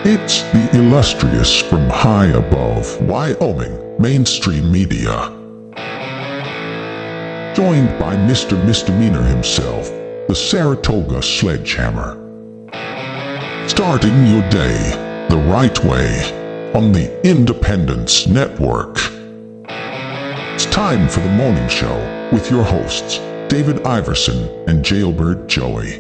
It's the illustrious from high above Wyoming mainstream media. Joined by Mr. Misdemeanor himself, the Saratoga Sledgehammer. Starting your day the right way on the Independence Network. It's time for the morning show with your hosts, David Iverson and Jailbird Joey.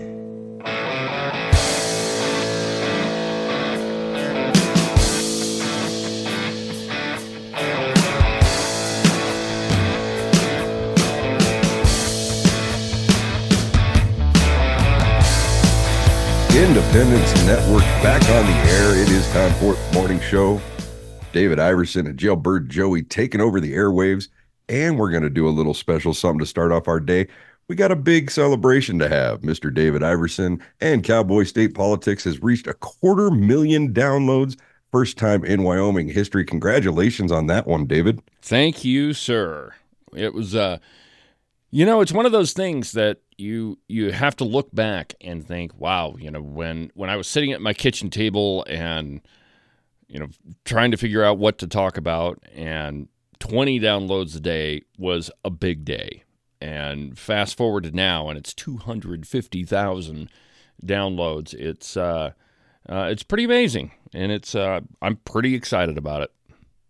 Independence Network back on the air. It is time for the morning show. David Iverson and Jailbird Joey taking over the airwaves, and we're going to do a little special something to start off our day. We got a big celebration to have. Mr. David Iverson and Cowboy State Politics has reached 250,000 downloads. First time in Wyoming history. Congratulations on that one, David. Thank you, sir. It was, it's one of those things that you have to look back and think, wow, when I was sitting at my kitchen table and, trying to figure out what to talk about, and 20 downloads a day was a big day. And fast forward to now, and it's 250,000 downloads. It's pretty amazing, and I'm pretty excited about it.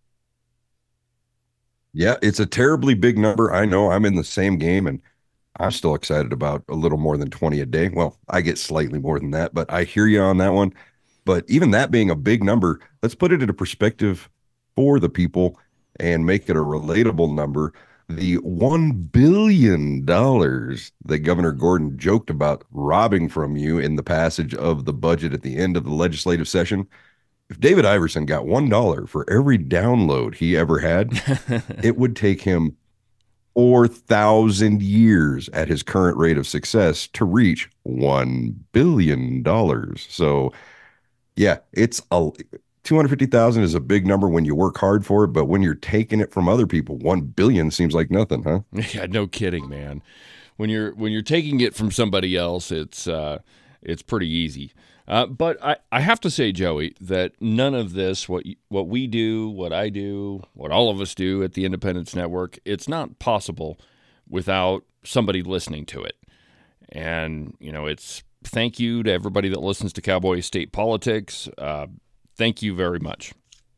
Yeah, it's a terribly big number. I know I'm in the same game, and I'm still excited about a little more than 20 a day. Well, I get slightly more than that, but I hear you on that one. But even that being a big number, let's put it into perspective for the people and make it a relatable number. The $1 billion that Governor Gordon joked about robbing from you in the passage of the budget at the end of the legislative session. If David Iverson got $1 for every download he ever had, it would take him 4,000 years at his current rate of success to reach $1 billion. So, yeah, 250,000 is a big number when you work hard for it, but when you're taking it from other people, 1 billion seems like nothing, huh? Yeah, no kidding, man. When you're taking it from somebody else, it's pretty easy. But I have to say, Joey, that none of this, what we do, what I do, what all of us do at the Independence Network, it's not possible without somebody listening to it. And, it's thank you to everybody that listens to Cowboy State Politics. Thank you very much.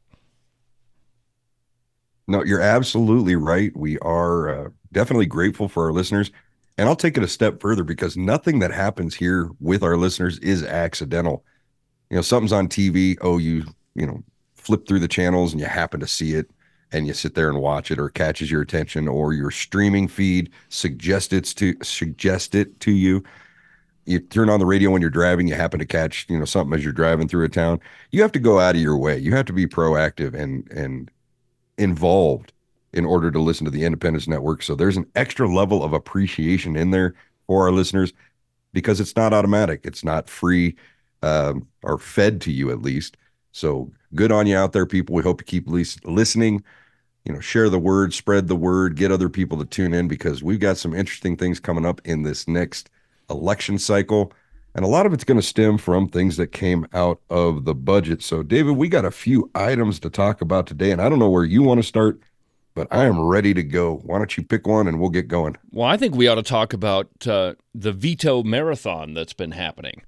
No, you're absolutely right. We are definitely grateful for our listeners. And I'll take it a step further because nothing that happens here with our listeners is accidental. Something's on TV. Oh, you flip through the channels and you happen to see it and you sit there and watch it, or it catches your attention, or your streaming feed suggest it to you. You turn on the radio when you're driving, you happen to catch, something as you're driving through a town. You have to go out of your way. You have to be proactive and involved in order to listen to the Independence Network. So there's an extra level of appreciation in there for our listeners because it's not automatic. It's not free, or fed to you at least. So good on you out there, people. We hope you keep listening, share the word, spread the word, get other people to tune in because we've got some interesting things coming up in this next election cycle. And a lot of it's going to stem from things that came out of the budget. So David, we got a few items to talk about today, and I don't know where you want to start, but I am ready to go. Why don't you pick one and we'll get going? Well, I think we ought to talk about the veto marathon that's been happening.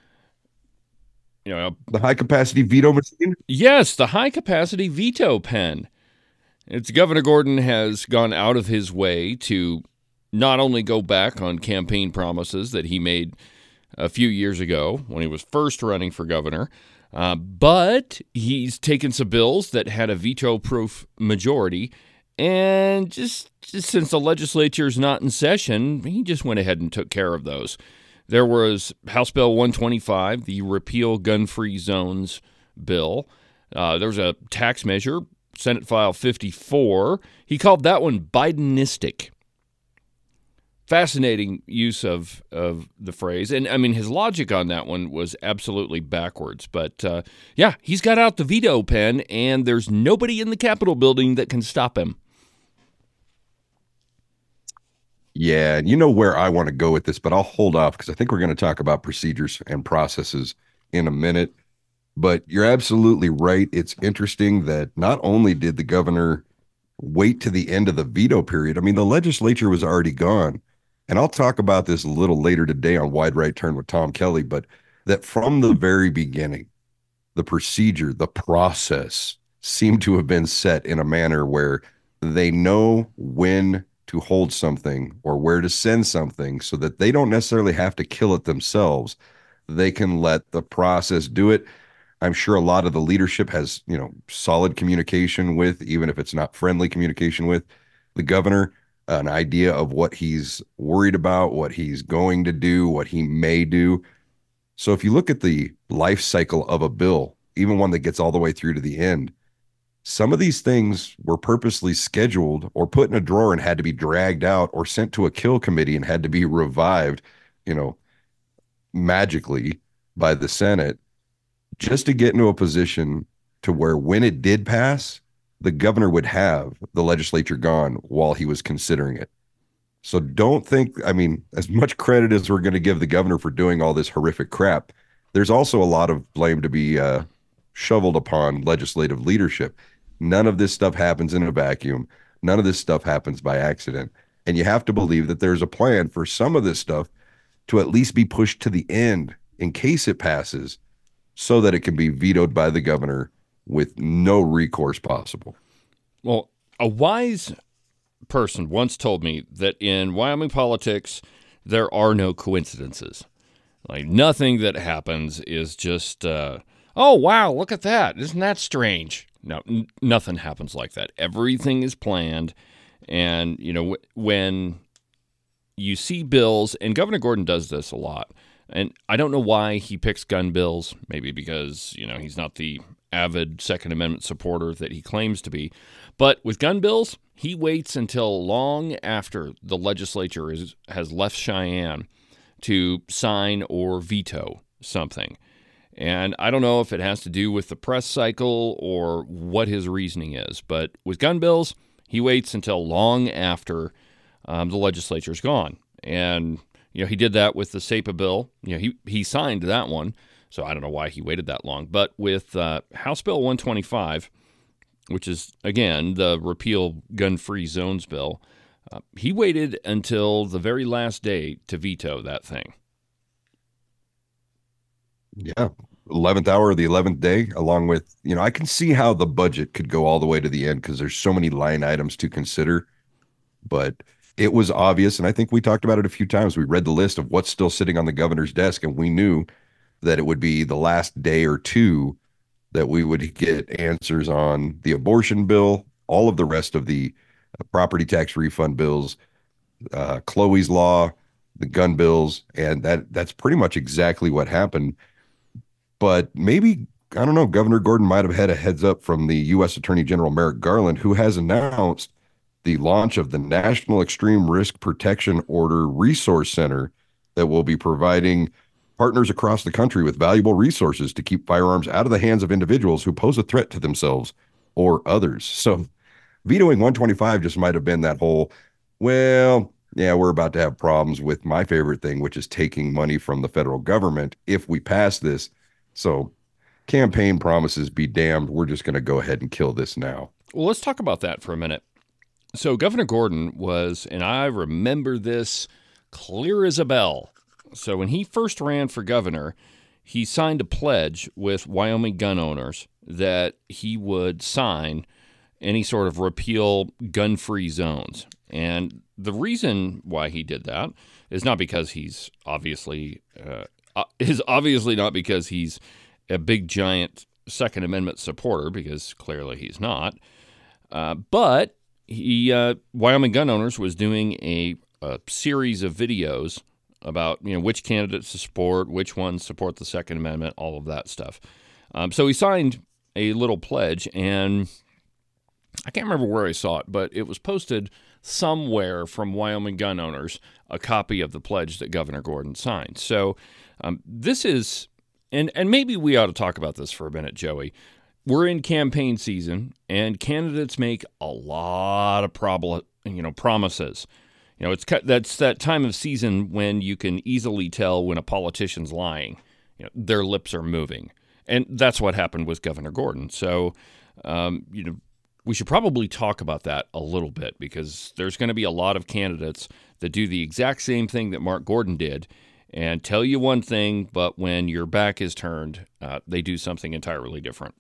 The high-capacity veto machine? Yes, the high-capacity veto pen. Governor Gordon has gone out of his way to not only go back on campaign promises that he made a few years ago when he was first running for governor, but he's taken some bills that had a veto-proof majority. And just since the legislature is not in session, he just went ahead and took care of those. There was House Bill 125, the Repeal Gun-Free Zones bill. There was a tax measure, Senate File 54. He called that one Bidenistic. Fascinating use of the phrase. And, his logic on that one was absolutely backwards. But, he's got out the veto pen, and there's nobody in the Capitol building that can stop him. Yeah, and you know where I want to go with this, but I'll hold off because I think we're going to talk about procedures and processes in a minute. But you're absolutely right. It's interesting that not only did the governor wait to the end of the veto period, I mean, the legislature was already gone. And I'll talk about this a little later today on Wide Right Turn with Tom Kelly, but that from the very beginning, the procedure, the process seemed to have been set in a manner where they know when to hold something or where to send something so that they don't necessarily have to kill it themselves. They can let the process do it. I'm sure a lot of the leadership has, solid communication with, even if it's not friendly communication with the governor, an idea of what he's worried about, what he's going to do, what he may do. So if you look at the life cycle of a bill, even one that gets all the way through to the end, some of these things were purposely scheduled or put in a drawer and had to be dragged out or sent to a kill committee and had to be revived, you know, magically by the Senate just to get into a position to where when it did pass, the governor would have the legislature gone while he was considering it. So don't think, I mean, as much credit as we're going to give the governor for doing all this horrific crap, there's also a lot of blame to be shoveled upon legislative leadership. None of this stuff happens in a vacuum. None of this stuff happens by accident. And you have to believe that there's a plan for some of this stuff to at least be pushed to the end in case it passes so that it can be vetoed by the governor with no recourse possible. Well, a wise person once told me that in Wyoming politics, there are no coincidences. Like nothing that happens is just, oh, wow, look at that. Isn't that strange? No, nothing happens like that. Everything is planned. And, when you see bills, and Governor Gordon does this a lot, and I don't know why he picks gun bills, maybe because, he's not the avid Second Amendment supporter that he claims to be. But with gun bills, he waits until long after the legislature has left Cheyenne to sign or veto something. And I don't know if it has to do with the press cycle or what his reasoning is. But with gun bills, he waits until long after the legislature's gone. And, he did that with the SEPA bill. He signed that one. So I don't know why he waited that long. But with House Bill 125, which is, again, the repeal gun-free zones bill, he waited until the very last day to veto that thing. Yeah. 11th hour of the 11th day, along with, I can see how the budget could go all the way to the end because there's so many line items to consider. But it was obvious, and I think we talked about it a few times. We read the list of what's still sitting on the governor's desk, and we knew that it would be the last day or two that we would get answers on the abortion bill, all of the rest of the property tax refund bills, Chloe's law, the gun bills, and that's pretty much exactly what happened. But maybe, I don't know, Governor Gordon might have had a heads up from the U.S. Attorney General Merrick Garland, who has announced the launch of the National Extreme Risk Protection Order Resource Center that will be providing partners across the country with valuable resources to keep firearms out of the hands of individuals who pose a threat to themselves or others. So vetoing 125 just might have been that whole, well, yeah, we're about to have problems with my favorite thing, which is taking money from the federal government if we pass this. So campaign promises be damned. We're just going to go ahead and kill this now. Well, let's talk about that for a minute. So Governor Gordon was, and I remember this clear as a bell. So when he first ran for governor, he signed a pledge with Wyoming gun owners that he would sign any sort of repeal gun-free zones. And the reason why he did that is not because he's obviously not because he's a big giant Second Amendment supporter, because clearly he's not. But Wyoming gun owners was doing a series of videos about which candidates to support, which ones support the Second Amendment, all of that stuff. So he signed a little pledge, and I can't remember where I saw it, but it was posted somewhere from Wyoming gun owners, a copy of the pledge that Governor Gordon signed. So this is, and maybe we ought to talk about this for a minute, Joey. We're in campaign season, and candidates make a lot of promises. That's that time of season when you can easily tell when a politician's lying. Their lips are moving. And that's what happened with Governor Gordon. So, we should probably talk about that a little bit, because there's going to be a lot of candidates that do the exact same thing that Mark Gordon did and tell you one thing, but when your back is turned, they do something entirely different.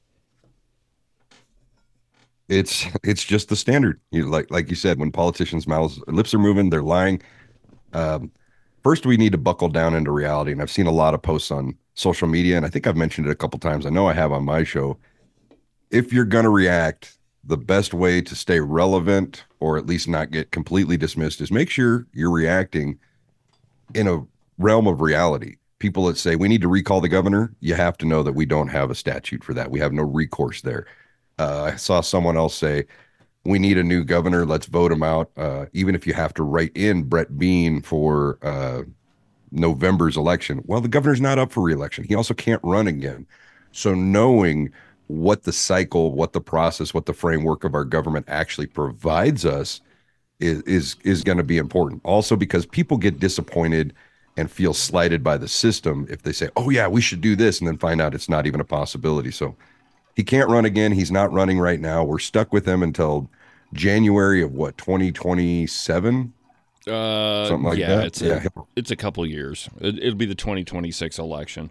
It's just the standard. Like you said, when politicians' lips are moving, they're lying. First, we need to buckle down into reality. And I've seen a lot of posts on social media, and I think I've mentioned it a couple times. I know I have on my show. If you're going to react, the best way to stay relevant, or at least not get completely dismissed, is make sure you're reacting in a realm of reality. People that say we need to recall the governor, you have to know that we don't have a statute for that. We have no recourse there. I saw someone else say, we need a new governor. Let's vote him out. Even if you have to write in Brett Bean for November's election. Well, the governor's not up for re-election. He also can't run again. So knowing what the cycle, what the process, what the framework of our government actually provides us is going to be important. Also, because people get disappointed and feel slighted by the system if they say, oh yeah, we should do this, and then find out it's not even a possibility. So he can't run again. He's not running right now. We're stuck with him until January of 2027? Something like that. It's a couple years. It'll be the 2026 election.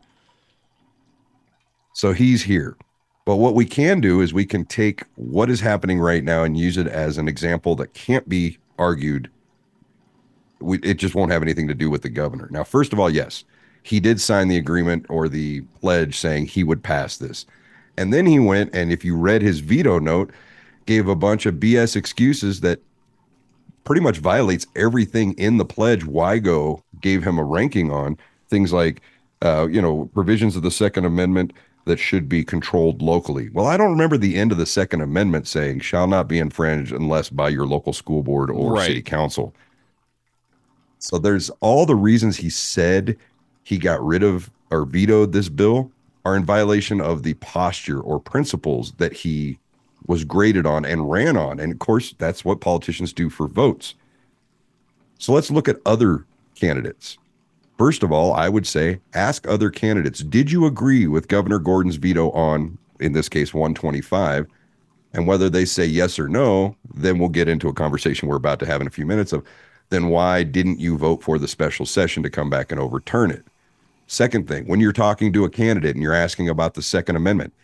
So he's here. But what we can do is we can take what is happening right now and use it as an example that can't be argued. It just won't have anything to do with the governor. Now, first of all, yes, he did sign the agreement or the pledge saying he would pass this. And then he went, and if you read his veto note, gave a bunch of BS excuses that pretty much violates everything in the pledge WIGO gave him a ranking on. Things like, provisions of the Second Amendment that should be controlled locally. Well, I don't remember the end of the Second Amendment saying shall not be infringed unless by your local school board or city council. So there's all the reasons he said he got rid of or vetoed this bill are in violation of the posture or principles that he was graded on and ran on. And of course, that's what politicians do for votes. So let's look at other candidates. First of all, I would say ask other candidates, did you agree with Governor Gordon's veto on, in this case, 125? And whether they say yes or no, then we'll get into a conversation we're about to have in a few minutes of, then why didn't you vote for the special session to come back and overturn it? Second thing, when you're talking to a candidate and you're asking about the Second Amendment,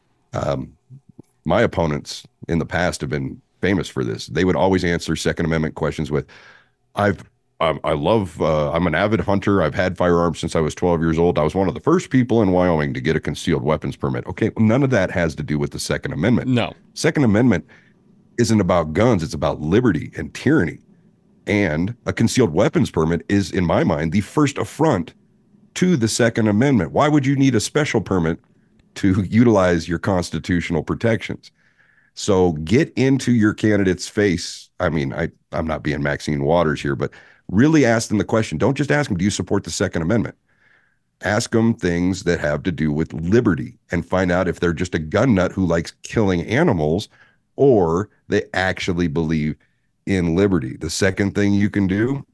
my opponents in the past have been famous for this. They would always answer Second Amendment questions with, I'm an avid hunter. I've had firearms since I was 12 years old. I was one of the first people in Wyoming to get a concealed weapons permit. Okay, well, none of that has to do with the Second Amendment. No. Second Amendment isn't about guns. It's about liberty and tyranny. And a concealed weapons permit is, in my mind, the first affront to the Second Amendment. Why would you need a special permit to utilize your constitutional protections? So get into your candidate's face. I mean, I'm not being Maxine Waters here, but really ask them the question. Don't just ask them, do you support the Second Amendment? Ask them things that have to do with liberty and find out if they're just a gun nut who likes killing animals or they actually believe in liberty. The second thing you can do,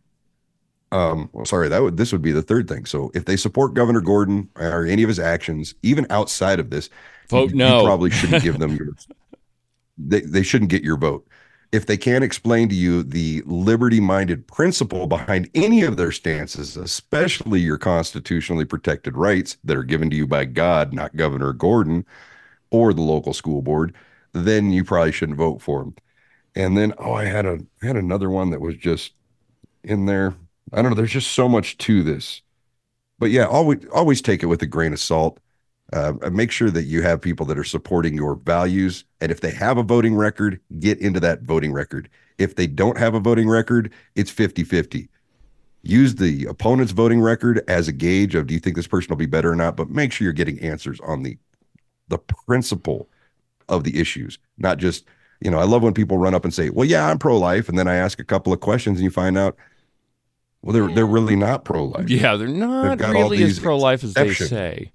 this would be the third thing. So if they support Governor Gordon or any of his actions, even outside of this, vote no. You probably shouldn't give them your. They shouldn't get your vote. If they can't explain to you the liberty-minded principle behind any of their stances, especially your constitutionally protected rights that are given to you by God, not Governor Gordon or the local school board, then you probably shouldn't vote for them. And then, I had another one that was just in there. I don't know. There's just so much to this, but yeah, always take it with a grain of salt. Make sure that you have people that are supporting your values. And if they have a voting record, get into that voting record. If they don't have a voting record, it's 50-50. Use the opponent's voting record as a gauge of, do you think this person will be better or not? But make sure you're getting answers on the principle of the issues, not just, I love when people run up and say, well, yeah, I'm pro-life. And then I ask a couple of questions and you find out, well, they're really not pro-life. Yeah, they're not really as pro-life as they say.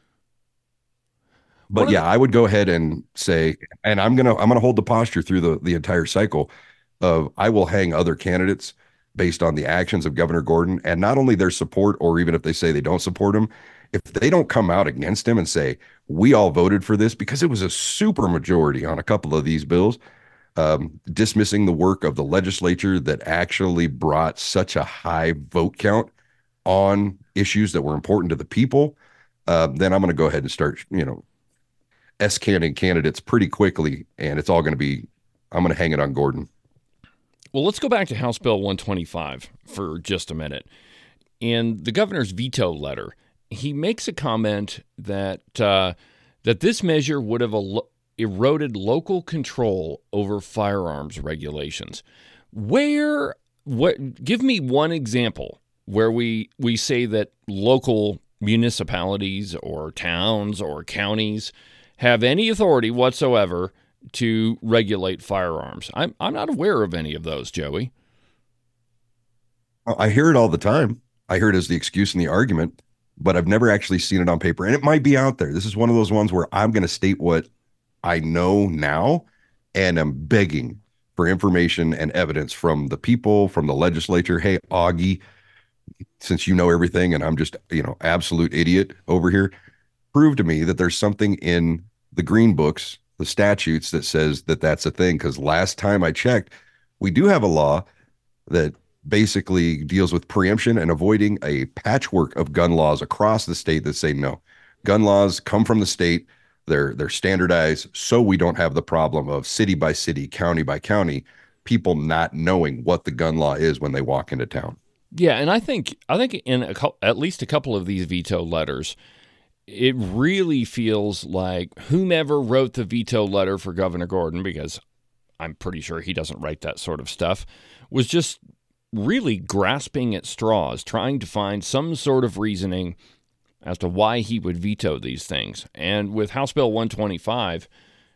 But yeah, I would go ahead and say, and I'm gonna hold the posture through the entire cycle of, I will hang other candidates based on the actions of Governor Gordon, and not only their support, or even if they say they don't support him, if they don't come out against him and say, we all voted for this, because it was a super majority on a couple of these bills, dismissing the work of the legislature that actually brought such a high vote count on issues that were important to the people, then I'm going to go ahead and start, S-canning candidates pretty quickly, and it's all going to be, I'm going to hang it on Gordon. Well, let's go back to House Bill 125 for just a minute. In the governor's veto letter, he makes a comment that that this measure would have eroded local control over firearms regulations. Give me one example where we say that local municipalities or towns or counties have any authority whatsoever to regulate firearms. I'm not aware of any of those, Joey. I hear it all the time. I hear it as the excuse and the argument, but I've never actually seen it on paper. And it might be out there. This is one of those ones where I'm going to state what I know now, and I'm begging for information and evidence from the people, from the legislature. Hey, Augie, since you know everything and I'm just, absolute idiot over here, prove to me that there's something in the green books, the statutes, that says that that's a thing. Because last time I checked, we do have a law that basically deals with preemption and avoiding a patchwork of gun laws across the state that say no. Gun laws come from the state. They're standardized, so we don't have the problem of city by city, county by county, people not knowing what the gun law is when they walk into town. Yeah, and I think in at least a couple of these veto letters, it really feels like whomever wrote the veto letter for Governor Gordon, because I'm pretty sure he doesn't write that sort of stuff, was just really grasping at straws, trying to find some sort of reasoning as to why he would veto these things. And with House Bill 125,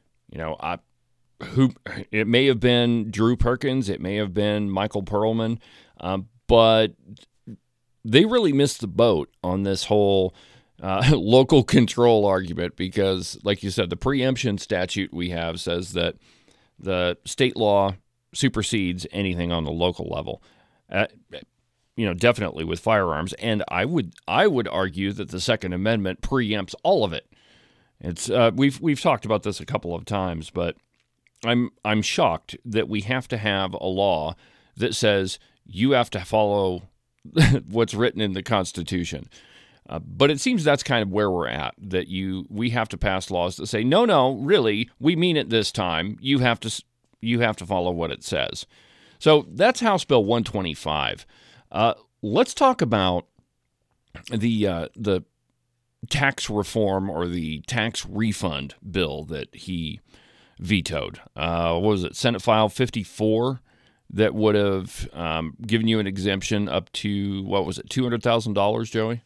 it may have been Drew Perkins, it may have been Michael Perlman, but they really missed the boat on this whole local control argument because, like you said, the preemption statute we have says that the state law supersedes anything on the local level. Definitely with firearms, and I would argue that the Second Amendment preempts all of it. It's we've talked about this a couple of times, but I'm shocked that we have to have a law that says you have to follow what's written in the Constitution. But it seems that's kind of where we're at, that we have to pass laws that say, no, really, we mean it this time. You have to follow what it says. So that's House Bill 125. Let's talk about the tax reform or the tax refund bill that he vetoed. What was it, Senate File 54, that would have given you an exemption up to, what was it, $200,000, Joey?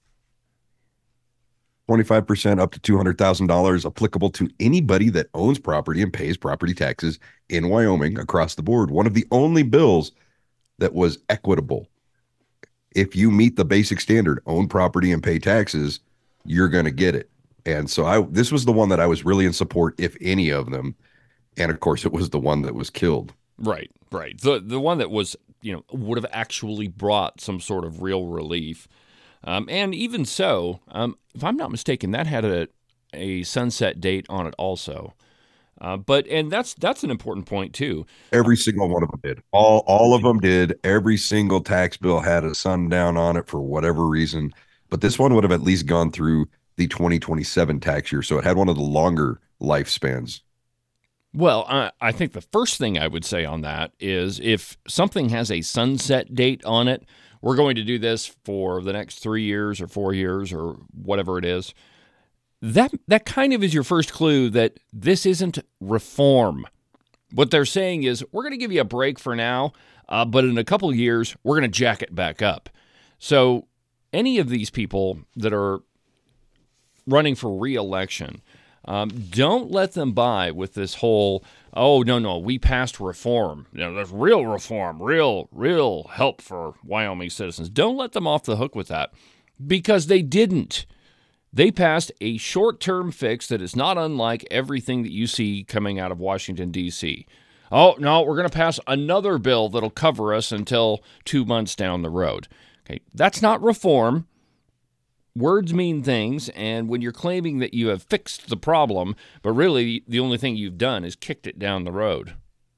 25% up to $200,000 applicable to anybody that owns property and pays property taxes in Wyoming across the board. One of the only bills that was equitable. If you meet the basic standard, own property and pay taxes, you're going to get it. And so this was the one that I was really in support, if any of them. And of course, it was the one that was killed. Right. The one that was, would have actually brought some sort of real relief. And even so, if I'm not mistaken, that had a sunset date on it also. But that's an important point too. Every single one of them did. All of them did. Every single tax bill had a sundown on it for whatever reason. But this one would have at least gone through the 2027 tax year, so it had one of the longer lifespans. Well, I think the first thing I would say on that is if something has a sunset date on it, we're going to do this for the next 3 years or 4 years or whatever it is. That kind of is your first clue that this isn't reform. What they're saying is, we're going to give you a break for now, but in a couple of years, we're going to jack it back up. So any of these people that are running for re-election, don't let them buy with this whole, oh, no, we passed reform. There's real reform, real help for Wyoming citizens. Don't let them off the hook with that, because they didn't. They passed a short-term fix that is not unlike everything that you see coming out of Washington, D.C. Oh, no, we're going to pass another bill that'll cover us until 2 months down the road. Okay, that's not reform. Words mean things, and when you're claiming that you have fixed the problem, but really the only thing you've done is kicked it down the road.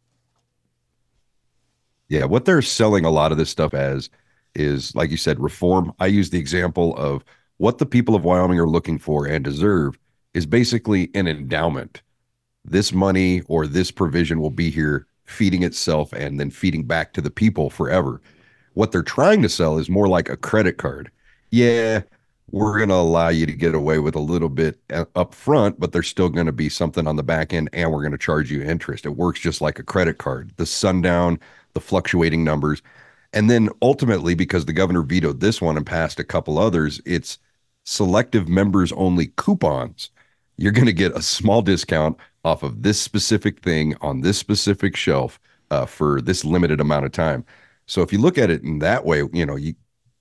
Yeah, what they're selling a lot of this stuff as is, like you said, reform. I use the example of what the people of Wyoming are looking for and deserve is basically an endowment. This money or this provision will be here feeding itself and then feeding back to the people forever. What they're trying to sell is more like a credit card. Yeah, we're going to allow you to get away with a little bit up front, but there's still going to be something on the back end, and we're going to charge you interest. It works just like a credit card. The sundown, the fluctuating numbers. And then ultimately, because the governor vetoed this one and passed a couple others, it's selective members only coupons. You're going to get a small discount off of this specific thing on this specific shelf for this limited amount of time. So if you look at it in that way, you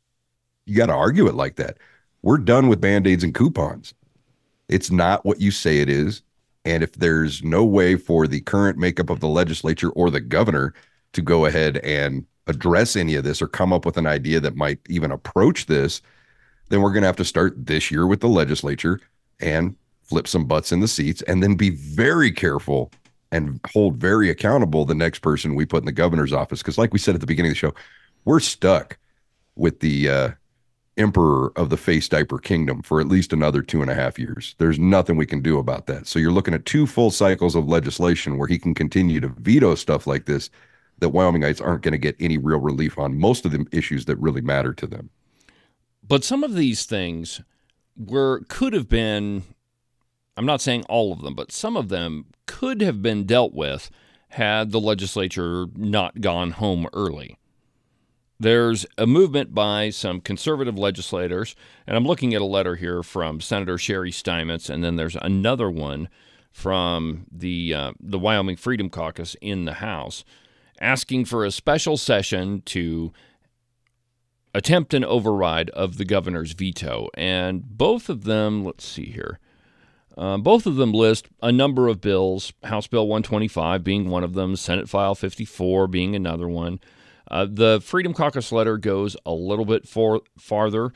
got to argue it like that. We're done with Band-Aids and coupons. It's not what you say it is. And if there's no way for the current makeup of the legislature or the governor to go ahead and address any of this or come up with an idea that might even approach this, then we're going to have to start this year with the legislature and flip some butts in the seats, and then be very careful and hold very accountable the next person we put in the governor's office. Because like we said at the beginning of the show, we're stuck with the emperor of the face diaper kingdom for at least another 2.5 years. There's nothing we can do about that. So you're looking at 2 full cycles of legislation where he can continue to veto stuff like this that Wyomingites aren't going to get any real relief on most of the issues that really matter to them. But some of these things could have been, I'm not saying all of them, but some of them could have been dealt with had the legislature not gone home early. There's a movement by some conservative legislators, and I'm looking at a letter here from Senator Sherry Steinmetz, and then there's another one from the Wyoming Freedom Caucus in the House, asking for a special session to attempt an override of the governor's veto. And both of them, let's see here, both of them list a number of bills, House Bill 125 being one of them, Senate File 54 being another one. The Freedom Caucus letter goes a little bit farther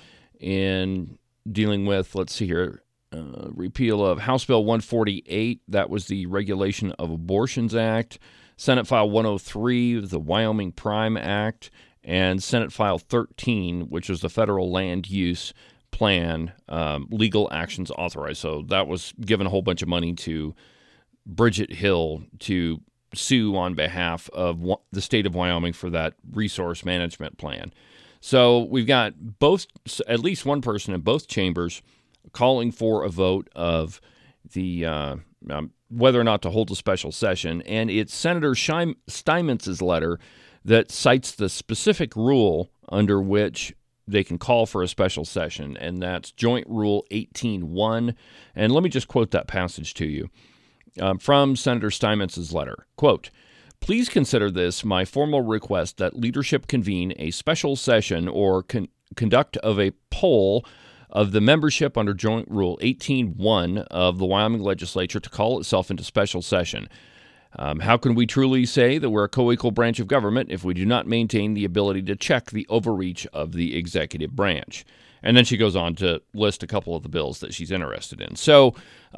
in dealing with, let's see here, repeal of House Bill 148, that was the Regulation of Abortions Act, Senate File 103, the Wyoming Prime Act, and Senate File 13, which was the Federal Land Use Plan, legal actions authorized. So that was given a whole bunch of money to Bridget Hill to sue on behalf of the state of Wyoming for that resource management plan. So we've got at least one person in both chambers calling for a vote of the whether or not to hold a special session. And it's Senator Steinmetz's letter that cites the specific rule under which they can call for a special session, and that's Joint Rule 18.1. And let me just quote that passage to you from Senator Steinmetz's letter. Quote, "Please consider this my formal request that leadership convene a special session or conduct of a poll of the membership under Joint Rule 18.1 of the Wyoming legislature to call itself into special session. How can we truly say that we're a co-equal branch of government if we do not maintain the ability to check the overreach of the executive branch?" And then she goes on to list a couple of the bills that she's interested in. So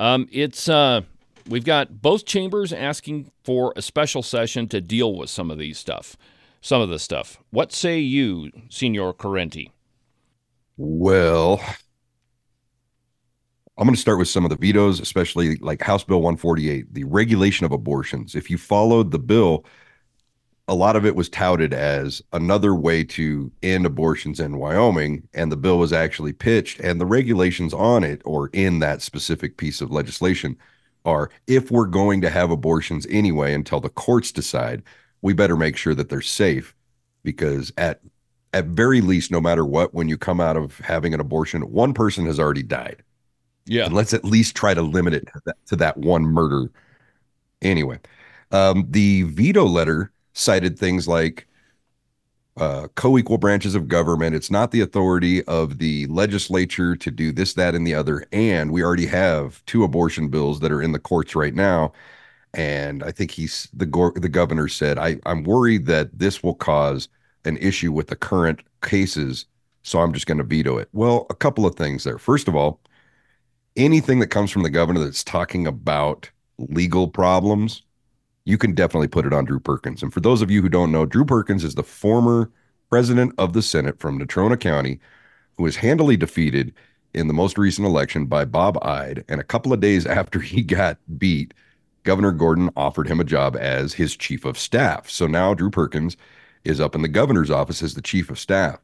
we've got both chambers asking for a special session to deal with some of this stuff. What say you, Signor Correnti? Well, I'm going to start with some of the vetoes, especially like House Bill 148, the regulation of abortions. If you followed the bill, a lot of it was touted as another way to end abortions in Wyoming, and the bill was actually pitched, and the regulations on it or in that specific piece of legislation are, if we're going to have abortions anyway until the courts decide, we better make sure that they're safe, because at very least, no matter what, when you come out of having an abortion, one person has already died. Yeah. And let's at least try to limit it to that one murder. Anyway, the veto letter cited things like co-equal branches of government. It's not the authority of the legislature to do this, that, and the other. And we already have 2 abortion bills that are in the courts right now. And I think the governor said, I'm worried that this will cause an issue with the current cases. so I'm just going to veto it. Well, a couple of things there. First of all, anything that comes from the governor that's talking about legal problems, you can definitely put it on Drew Perkins. And for those of you who don't know, Drew Perkins is the former president of the Senate from Natrona County, who was handily defeated in the most recent election by Bob Ide. And a couple of days after he got beat, Governor Gordon offered him a job as his chief of staff. So now Drew Perkins is up in the governor's office as the chief of staff.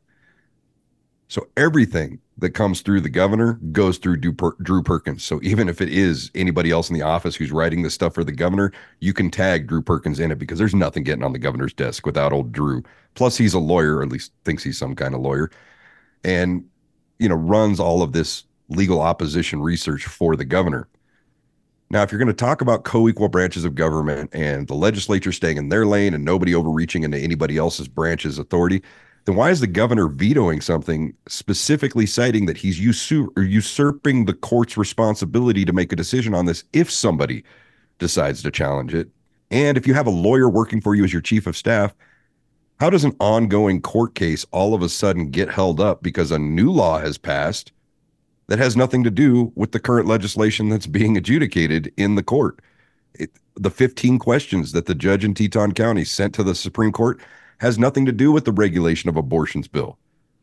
So everything that comes through the governor goes through Drew Perkins. So even if it is anybody else in the office who's writing the stuff for the governor, you can tag Drew Perkins in it because there's nothing getting on the governor's desk without old Drew. Plus, he's a lawyer, or at least thinks he's some kind of lawyer, and runs all of this legal opposition research for the governor. Now, if you're going to talk about co-equal branches of government and the legislature staying in their lane and nobody overreaching into anybody else's branch's authority, then why is the governor vetoing something specifically citing that he's usurping the court's responsibility to make a decision on this if somebody decides to challenge it? And if you have a lawyer working for you as your chief of staff, how does an ongoing court case all of a sudden get held up because a new law has passed that has nothing to do with the current legislation that's being adjudicated in the court? The 15 questions that the judge in Teton County sent to the Supreme Court has nothing to do with the regulation of abortions bill.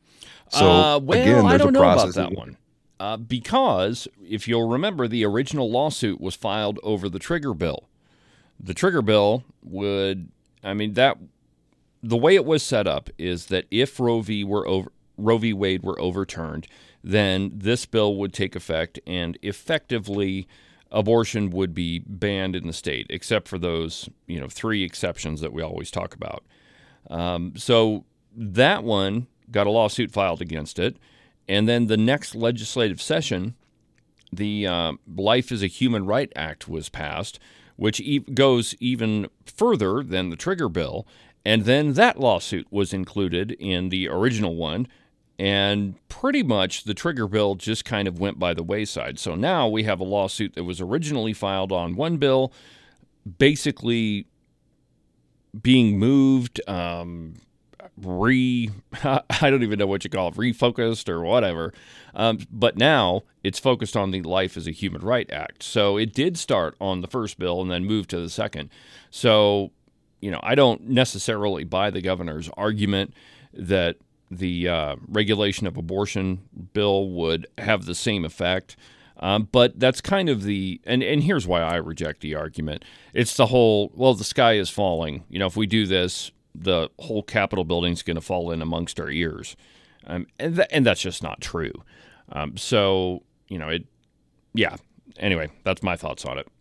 So again, there's I don't a know process about that one. Because if you'll remember, the original lawsuit was filed over the trigger bill. The trigger bill the way it was set up is that if Roe v. Wade were overturned, then this bill would take effect, and effectively abortion would be banned in the state, except for those 3 exceptions that we always talk about. So that one got a lawsuit filed against it, and then the next legislative session, the Life is a Human Right Act was passed, which goes even further than the trigger bill. And then that lawsuit was included in the original one, and pretty much the trigger bill just kind of went by the wayside. So now we have a lawsuit that was originally filed on one bill, basically being moved, I don't even know what you call it, refocused or whatever. But now it's focused on the Life is a Human Right Act. So it did start on the first bill and then move to the second. So I don't necessarily buy the governor's argument that the regulation of abortion bill would have the same effect. But that's kind of and here's why I reject the argument. It's the whole, the sky is falling. If we do this, the whole Capitol building's going to fall in amongst our ears. And that's just not true. Anyway, that's my thoughts on it.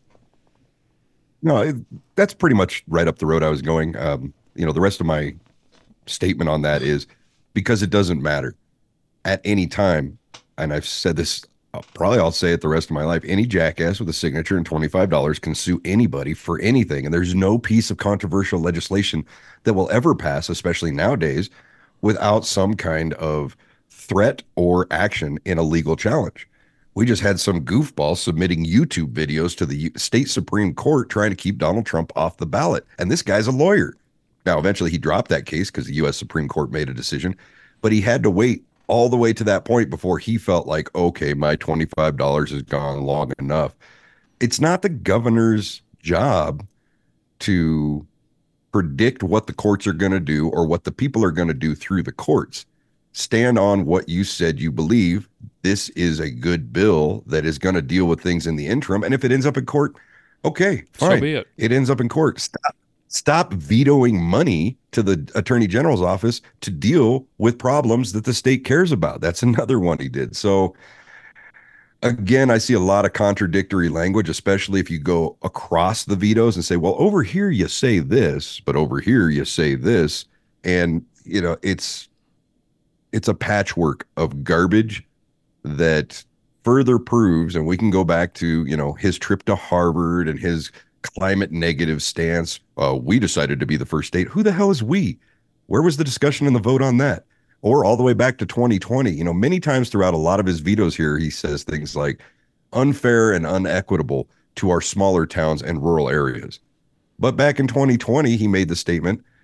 No, that's pretty much right up the road I was going. The rest of my statement on that is because it doesn't matter at any time. And I've said this, I'll say it the rest of my life. Any jackass with a signature and $25 can sue anybody for anything. And there's no piece of controversial legislation that will ever pass, especially nowadays, without some kind of threat or action in a legal challenge. We just had some goofball submitting YouTube videos to the state Supreme Court trying to keep Donald Trump off the ballot. And this guy's a lawyer. Now, eventually he dropped that case because the U.S. Supreme Court made a decision, but he had to wait all the way to that point before he felt like, okay, my $25 has gone long enough. It's not the governor's job to predict what the courts are going to do or what the people are going to do through the courts. Stand on what you said you believe. This is a good bill that is going to deal with things in the interim. And if it ends up in court, okay, fine. So be it. It ends up in court. Stop vetoing money to the attorney general's office to deal with problems that the state cares about. That's another one he did. So again, I see a lot of contradictory language, especially if you go across the vetoes and say, well, over here you say this, but over here you say this. And, it's a patchwork of garbage that further proves, and we can go back to, his trip to Harvard and his climate negative stance. We decided to be the first state. Who the hell is we? Where was the discussion and the vote on that? Or all the way back to 2020, many times throughout a lot of his vetoes here, he says things like unfair and unequitable to our smaller towns and rural areas. But back in 2020, he made the statement,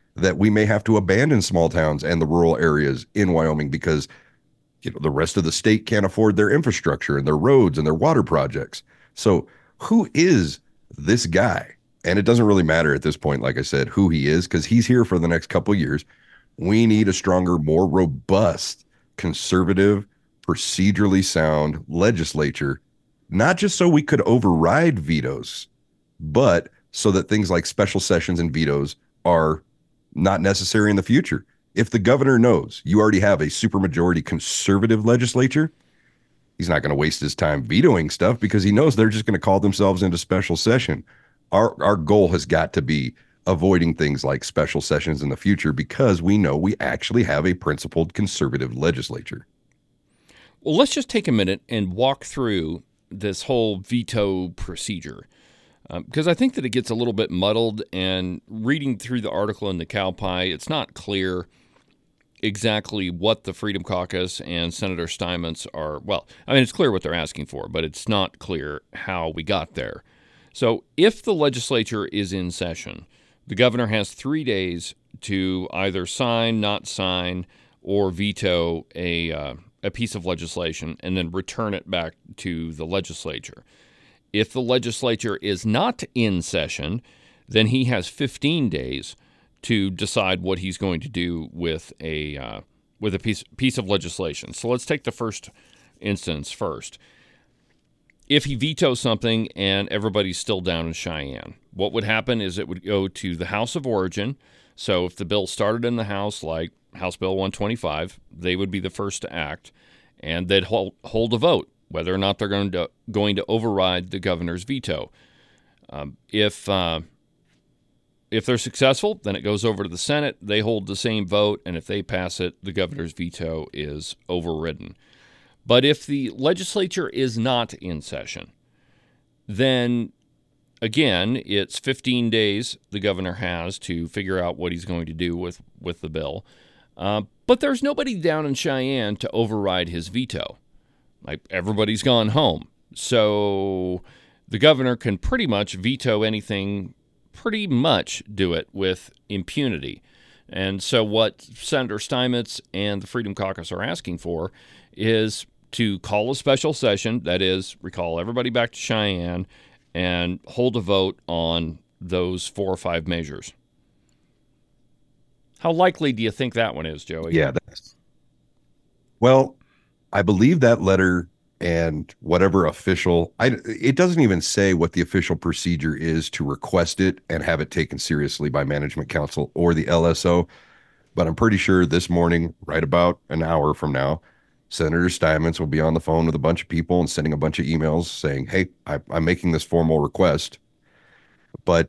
that we may have to abandon small towns and the rural areas in Wyoming because the rest of the state can't afford their infrastructure and their roads and their water projects. So who is this guy? And it doesn't really matter at this point, like I said, who he is, because he's here for the next couple of years. We need a stronger, more robust, conservative, procedurally sound legislature, not just so we could override vetoes, but so that things like special sessions and vetoes are not necessary in the future. If the governor knows you already have a supermajority conservative legislature, he's not going to waste his time vetoing stuff because he knows they're just going to call themselves into special session. Our goal has got to be avoiding things like special sessions in the future because we know we actually have a principled conservative legislature. Well, let's just take a minute and walk through this whole veto procedure. Because I think that it gets a little bit muddled, and reading through the article in the Cow Pie, it's not clear exactly what the Freedom Caucus and Senator Steinmetz are. Well, I mean, it's clear what they're asking for, but it's not clear how we got there. So if the legislature is in session, the governor has 3 days to either sign, not sign, or veto a piece of legislation and then return it back to the legislature. If the legislature is not in session, then he has 15 days to decide what he's going to do with a piece of legislation. So let's take the first instance first. If he vetoes something and everybody's still down in Cheyenne, what would happen is it would go to the House of Origin. So if the bill started in the House, like House Bill 125, they would be the first to act, and they'd hold a vote whether or not they're going to override the governor's veto. If they're successful, then it goes over to the Senate. They hold the same vote, and if they pass it, the governor's veto is overridden. But if the legislature is not in session, then again, it's 15 days the governor has to figure out what he's going to do with the bill. But there's nobody down in Cheyenne to override his veto. Like, everybody's gone home. So the governor can pretty much veto anything, pretty much do it with impunity. And so what Senator Steinmetz and the Freedom Caucus are asking for is to call a special session, that is, recall everybody back to Cheyenne, and hold a vote on those 4 or 5 measures. How likely do you think that one is, Joey? Yeah. Well, I believe that letter and whatever official, it doesn't even say what the official procedure is to request it and have it taken seriously by Management Council or the LSO. But I'm pretty sure this morning, right about an hour from now, Senator Steinmetz will be on the phone with a bunch of people and sending a bunch of emails saying, hey, I'm making this formal request. But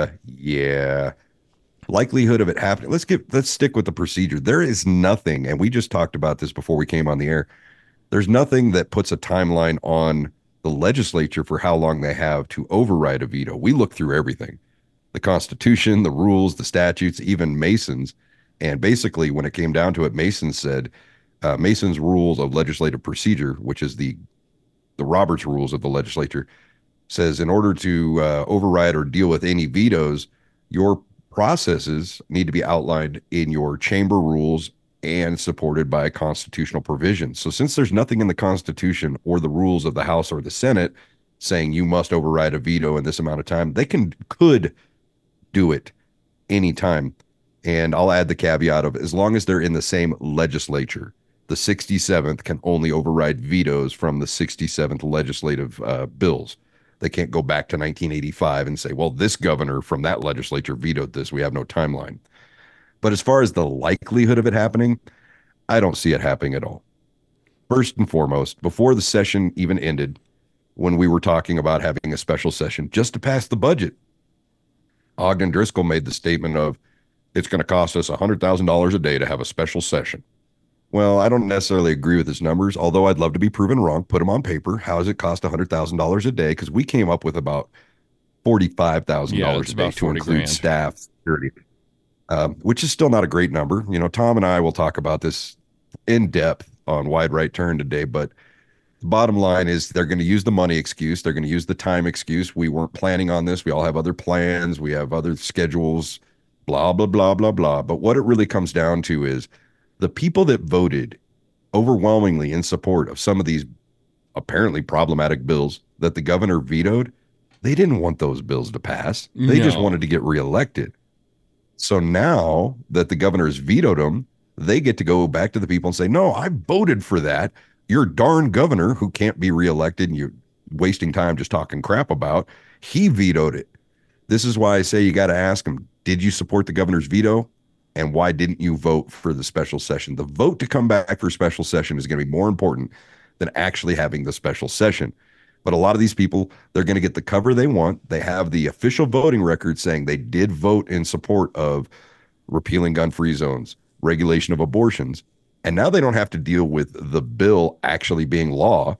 yeah, likelihood of it happening. Let's stick with the procedure. There is nothing, and we just talked about this before we came on the air. There's nothing that puts a timeline on the legislature for how long they have to override a veto. We look through everything, the Constitution, the rules, the statutes, even Mason's. And basically, when it came down to it, Mason said, Mason's rules of legislative procedure, which is the Roberts rules of the legislature, says in order to override or deal with any vetoes, your processes need to be outlined in your chamber rules and supported by constitutional provisions. So since there's nothing in the Constitution or the rules of the House or the Senate saying you must override a veto in this amount of time, they could do it anytime. And I'll add the caveat of as long as they're in the same legislature. The 67th can only override vetoes from the 67th legislative bills. They can't go back to 1985 and say, well, this governor from that legislature vetoed this. We have no timeline. But as far as the likelihood of it happening, I don't see it happening at all. First and foremost, before the session even ended, when we were talking about having a special session just to pass the budget, Ogden Driscoll made the statement of, it's going to cost us $100,000 a day to have a special session. Well, I don't necessarily agree with his numbers, although I'd love to be proven wrong. Put them on paper. How does it cost $100,000 a day? Because we came up with about $45,000 a day to include staff, security, which is still not a great number. You know, Tom and I will talk about this in depth on Wide Right Turn today, but the bottom line is they're going to use the money excuse. They're going to use the time excuse. We weren't planning on this. We all have other plans. We have other schedules, blah, blah, blah, blah, blah. But what it really comes down to is the people that voted overwhelmingly in support of some of these apparently problematic bills that the governor vetoed, they didn't want those bills to pass. They just wanted to get reelected. So now that the governor has vetoed them, they get to go back to the people and say, no, I voted for that. Your darn governor who can't be reelected and you're wasting time just talking crap about, he vetoed it. This is why I say you got to ask him, did you support the governor's veto? And why didn't you vote for the special session? The vote to come back for special session is going to be more important than actually having the special session. But a lot of these people, they're going to get the cover they want. They have the official voting record saying they did vote in support of repealing gun-free zones, regulation of abortions, and now they don't have to deal with the bill actually being law.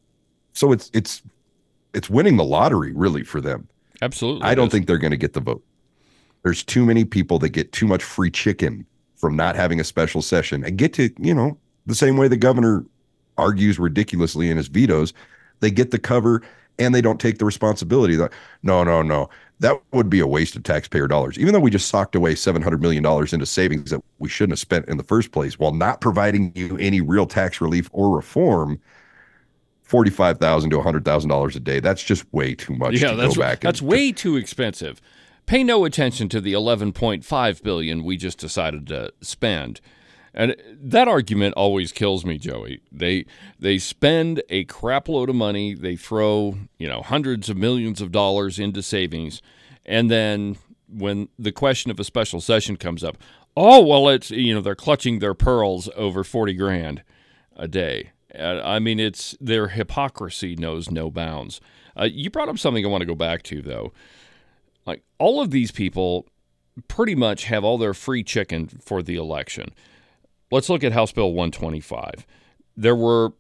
So it's winning the lottery, really, for them. Absolutely. I don't think they're going to get the vote. There's too many people that get too much free chicken from not having a special session and get to, the same way the governor argues ridiculously in his vetoes, they get the cover and they don't take the responsibility. No. That would be a waste of taxpayer dollars. Even though we just socked away $700 million into savings that we shouldn't have spent in the first place while not providing you any real tax relief or reform, $45,000 to $100,000 a day. That's just way too much to go back. That's way too expensive. Pay no attention to the $11.5 billion we just decided to spend. And that argument always kills me, Joey. They spend a crap load of money. They throw, hundreds of millions of dollars into savings. And then when the question of a special session comes up, it's, they're clutching their pearls over 40 grand a day. It's their hypocrisy knows no bounds. You brought up something I want to go back to, though. Like, all of these people pretty much have all their free chicken for the election. Let's look at House Bill 125. There was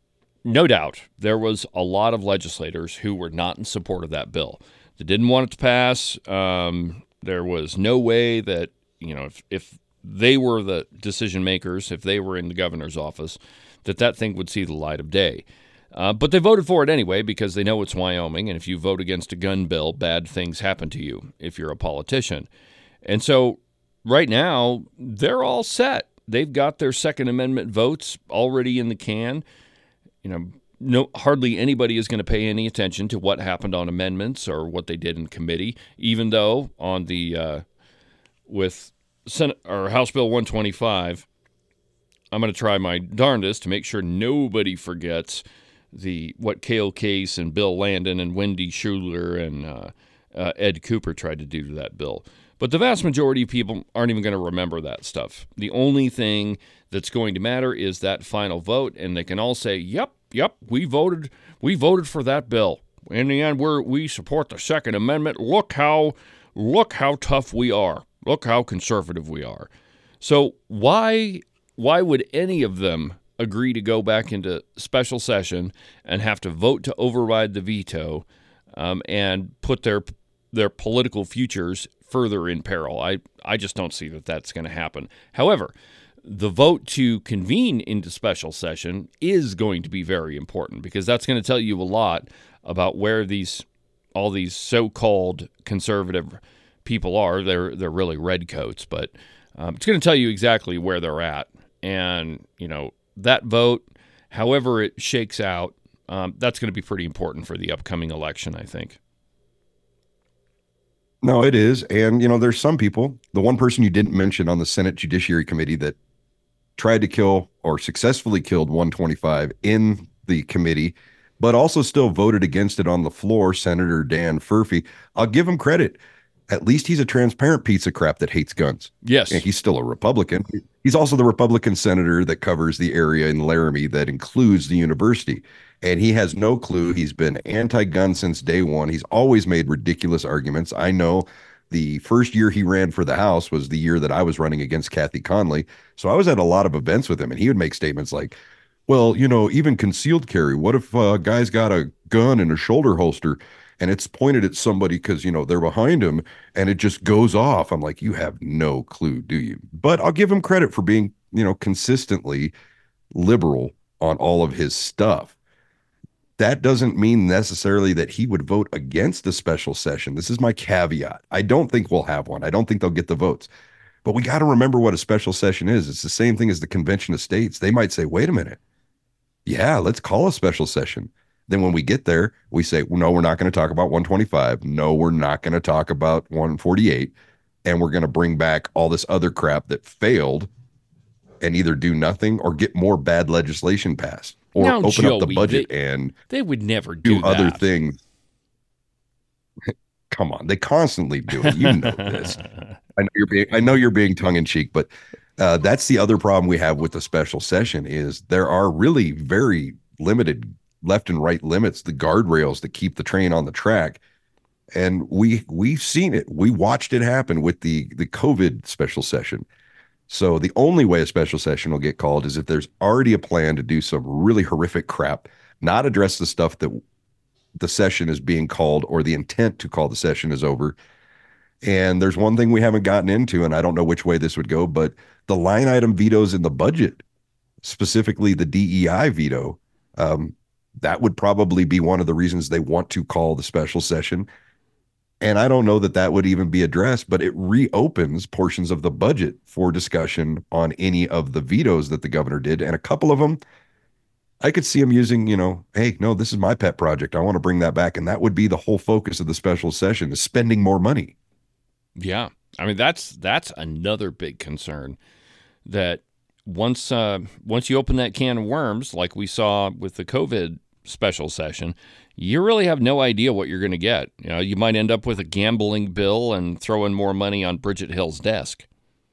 a lot of legislators who were not in support of that bill. They didn't want it to pass. There was no way that, if they were the decision makers, if they were in the governor's office, that thing would see the light of day. But they voted for it anyway because they know it's Wyoming, and if you vote against a gun bill, bad things happen to you if you're a politician. And so right now, they're all set. They've got their Second Amendment votes already in the can. Hardly anybody is going to pay any attention to what happened on amendments or what they did in committee, even though on the with Senate or House Bill 125, I'm going to try my darndest to make sure nobody forgets what Cale Case and Bill Landon and Wendy Schuler and Ed Cooper tried to do to that bill. But the vast majority of people aren't even going to remember that stuff. The only thing that's going to matter is that final vote, and they can all say, "Yep, we voted for that bill. In the end, we support the Second Amendment. Look how tough we are. Look how conservative we are." So why would any of them agree to go back into special session and have to vote to override the veto and put their political futures further in peril? I just don't see that that's going to happen. However, the vote to convene into special session is going to be very important because that's going to tell you a lot about where all these so-called conservative people are. They're really redcoats, but it's going to tell you exactly where they're at. And, that vote, however it shakes out, that's going to be pretty important for the upcoming election, I think. No, it is. And, there's some people, the one person you didn't mention on the Senate Judiciary Committee that tried to kill or successfully killed 125 in the committee, but also still voted against it on the floor, Senator Dan Furphy. I'll give him credit. At least he's a transparent piece of crap that hates guns. Yes. And he's still a Republican. He's also the Republican senator that covers the area in Laramie that includes the university. And he has no clue. He's been anti-gun since day one. He's always made ridiculous arguments. I know the first year he ran for the House was the year that I was running against Kathy Conley. So I was at a lot of events with him, and he would make statements like, well, even concealed carry. What if a guy's got a gun in a shoulder holster and it's pointed at somebody because, they're behind him and it just goes off? I'm like, you have no clue, do you? But I'll give him credit for being, consistently liberal on all of his stuff. that doesn't mean necessarily that he would vote against a special session. This is my caveat. I don't think we'll have one. I don't think they'll get the votes. But we got to remember what a special session is. It's the same thing as the convention of states. They might say, wait a minute. Yeah, let's call a special session. Then when we get there, we say, well, no, we're not going to talk about 125. No, we're not going to talk about 148. And we're going to bring back all this other crap that failed and either do nothing or get more bad legislation passed or now, open Joey, up the budget and they would never do other that. things. Come on, they constantly do it. You know this. I know you're being tongue in cheek, but that's the other problem we have with the special session is there are really very limited left and right limits, the guardrails that keep the train on the track. And we've seen it. We watched it happen with the COVID special session. So the only way a special session will get called is if there's already a plan to do some really horrific crap, not address the stuff that the session is being called or the intent to call the session is over. And there's one thing we haven't gotten into, and I don't know which way this would go, but the line item vetoes in the budget, specifically the DEI veto, that would probably be one of the reasons they want to call the special session. And I don't know that that would even be addressed, but it reopens portions of the budget for discussion on any of the vetoes that the governor did. And a couple of them, I could see him using, hey, no, this is my pet project. I want to bring that back. And that would be the whole focus of the special session is spending more money. Yeah. I mean, that's another big concern that once you open that can of worms, like we saw with the COVID special session, you really have no idea what you're going to get. You might end up with a gambling bill and throw in more money on Bridget Hill's desk.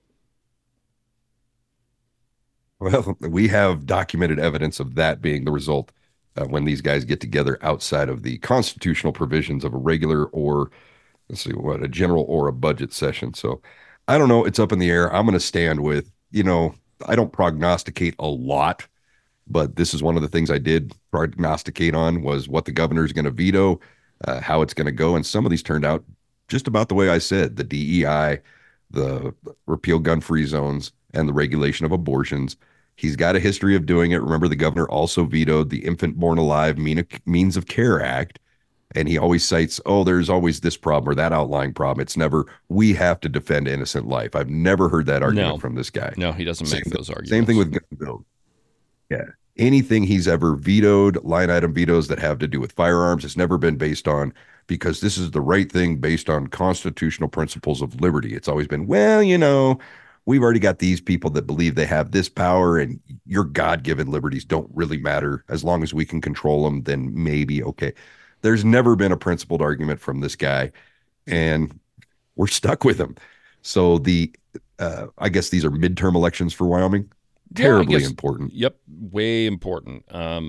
Well, we have documented evidence of that being the result when these guys get together outside of the constitutional provisions of a regular or, a general or a budget session. So I don't know. It's up in the air. I'm going to stand with, I don't prognosticate a lot, but this is one of the things I did prognosticate on was what the governor is going to veto, how it's going to go. And some of these turned out just about the way I said, the DEI, the repeal gun-free zones, and the regulation of abortions. He's got a history of doing it. Remember, the governor also vetoed the Infant Born Alive Means of Care Act. And he always cites, there's always this problem or that outlying problem. It's never, we have to defend innocent life. I've never heard that argument from this guy. No, he doesn't make those arguments. Same thing with gun bill. Yeah. Anything he's ever vetoed, line item vetoes that have to do with firearms, it's never been based on because this is the right thing based on constitutional principles of liberty. It's always been, we've already got these people that believe they have this power and your God-given liberties don't really matter. As long as we can control them, then maybe, okay. There's never been a principled argument from this guy, and we're stuck with him. So I guess these are midterm elections for Wyoming. Terribly important. Yep, way important.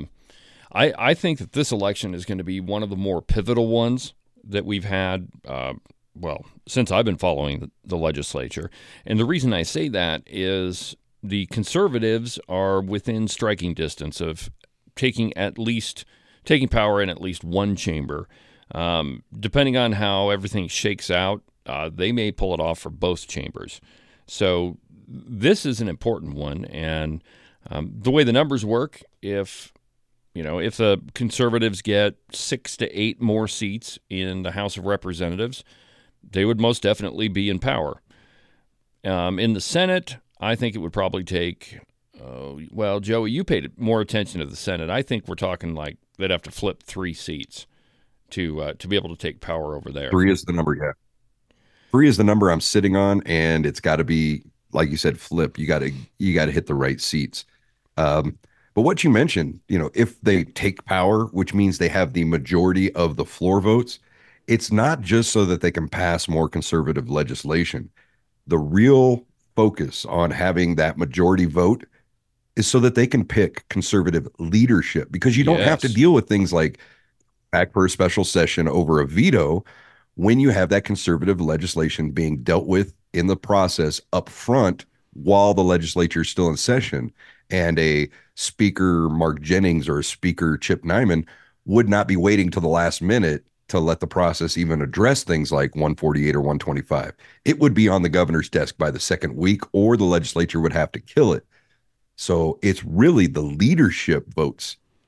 I think that this election is going to be one of the more pivotal ones that we've had, since I've been following the legislature. And the reason I say that is the conservatives are within striking distance of taking power in at least one chamber. Depending on how everything shakes out, they may pull it off for both chambers. So this is an important one, and the way the numbers work, if the conservatives get 6 to 8 more seats in the House of Representatives, they would most definitely be in power. In the Senate, I think it would probably take, Joey, you paid more attention to the Senate. I think we're talking like they'd have to flip 3 seats to be able to take power over there. 3 is the number, yeah. 3 is the number I'm sitting on, and it's got to be, like you said, flip. You got to hit the right seats. But what you mentioned, if they take power, which means they have the majority of the floor votes, it's not just so that they can pass more conservative legislation. The real focus on having that majority vote is so that they can pick conservative leadership, because you don't have to deal with things like back for a special session over a veto when you have that conservative legislation being dealt with in the process up front while the legislature is still in session. And a Speaker Mark Jennings or a Speaker Chip Nyman would not be waiting till the last minute to let the process even address things like 148 or 125. It would be on the governor's desk by the second week, or the legislature would have to kill it. So it's really the leadership votes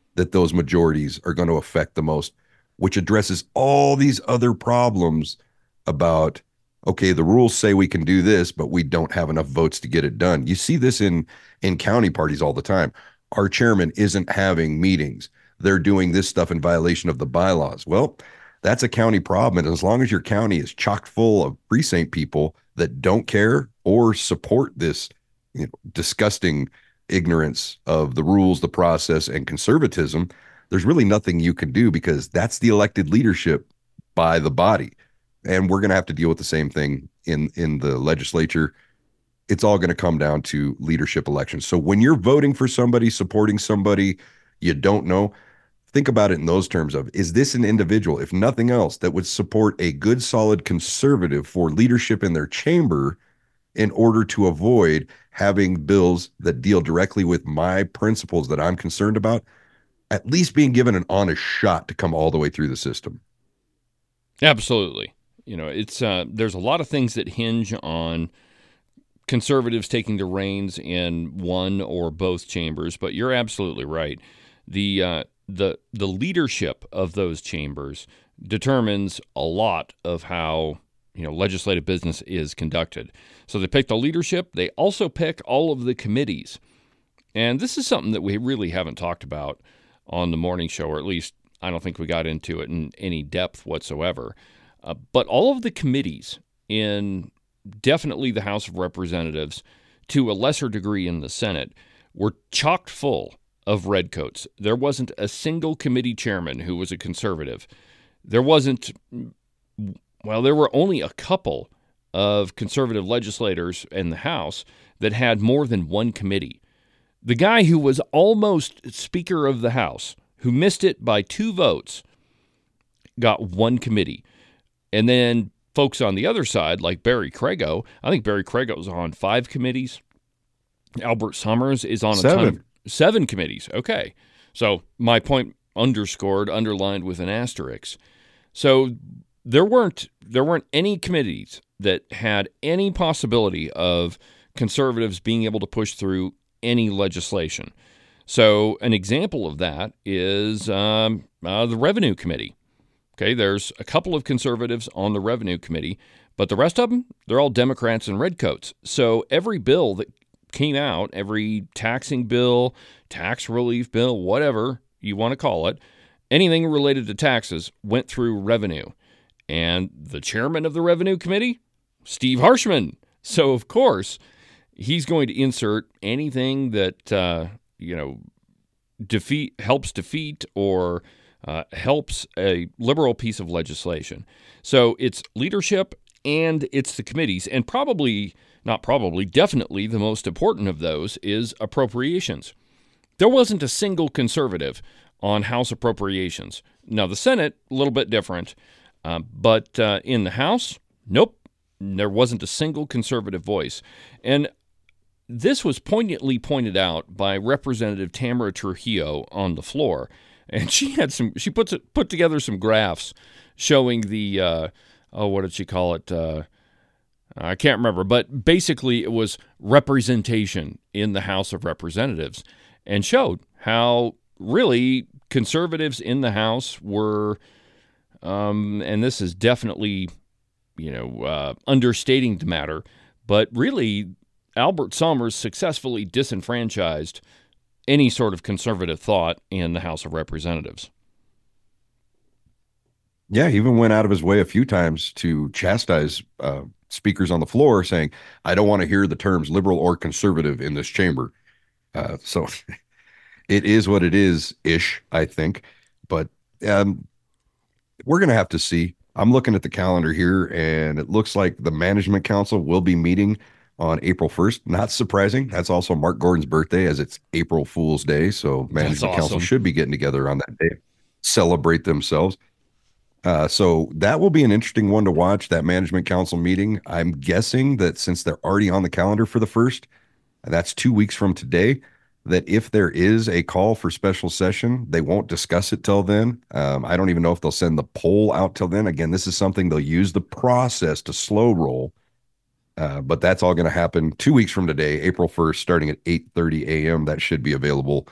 that those majorities are going to affect the most, which addresses all these other problems about, okay, the rules say we can do this, but we don't have enough votes to get it done. You see this in county parties all the time. Our chairman isn't having meetings. They're doing this stuff in violation of the bylaws. Well, that's a county problem. And as long as your county is chock full of precinct people that don't care or support this, disgusting ignorance of the rules, the process, and conservatism, there's really nothing you can do, because that's the elected leadership by the body. And we're going to have to deal with the same thing in the legislature. It's all going to come down to leadership elections. So when you're voting for somebody, supporting somebody you don't know, think about it in those terms of, is this an individual, if nothing else, that would support a good, solid conservative for leadership in their chamber in order to avoid having bills that deal directly with my principles that I'm concerned about, at least being given an honest shot to come all the way through the system. Absolutely. It's there's a lot of things that hinge on conservatives taking the reins in one or both chambers, but you're absolutely right. The leadership of those chambers determines a lot of how legislative business is conducted. So they pick the leadership. They also pick all of the committees, and this is something that we really haven't talked about on the morning show, or at least I don't think we got into it in any depth whatsoever. But all of the committees in definitely the House of Representatives, to a lesser degree in the Senate, were chock full of redcoats. There wasn't a single committee chairman who was a conservative. There were only a couple of conservative legislators in the House that had more than one committee. The guy who was almost Speaker of the House, who missed it by 2 votes, got one committee. And then folks on the other side, like Barry Crago, I think Barry Crago's on 5 committees. Albert Summers is on 7 committees. Okay. So my point underlined with an asterisk. So there weren't any committees that had any possibility of conservatives being able to push through any legislation. So an example of that is the Revenue Committee. Okay, there's a couple of conservatives on the Revenue Committee, but the rest of them, they're all Democrats and redcoats. So every bill that came out, every taxing bill, tax relief bill, whatever you want to call it, anything related to taxes went through Revenue. And the chairman of the Revenue Committee, Steve Harshman. So, of course, he's going to insert anything that, helps defeat or helps a liberal piece of legislation. So it's leadership and it's the committees. And definitely the most important of those is appropriations. There wasn't a single conservative on House appropriations. Now, the Senate, a little bit different. But in the House, nope, there wasn't a single conservative voice. And this was poignantly pointed out by Representative Tamara Trujillo on the floor. And she put together some graphs showing the, what did she call it? I can't remember, but basically it was representation in the House of Representatives, and showed how really conservatives in the House were, and this is definitely, understating the matter, but really Albert Summers successfully disenfranchised any sort of conservative thought in the House of Representatives. Yeah, he even went out of his way a few times to chastise speakers on the floor, saying, I don't want to hear the terms liberal or conservative in this chamber. So it is what it is-ish, I think. But we're going to have to see. I'm looking at the calendar here, and it looks like the Management Council will be meeting on April 1st. Not surprising. That's also Mark Gordon's birthday, as it's April Fool's Day. So Management Council should be getting together on that day, celebrate themselves. So that will be an interesting one to watch, that Management Council meeting. I'm guessing that since they're already on the calendar for the 1st, that's 2 weeks from today, that if there is a call for special session, they won't discuss it till then. I don't even know if they'll send the poll out till then. Again, this is something they'll use the process to slow roll. But that's all going to happen 2 weeks from today, April 1st, starting at 8:30 a.m. That should be available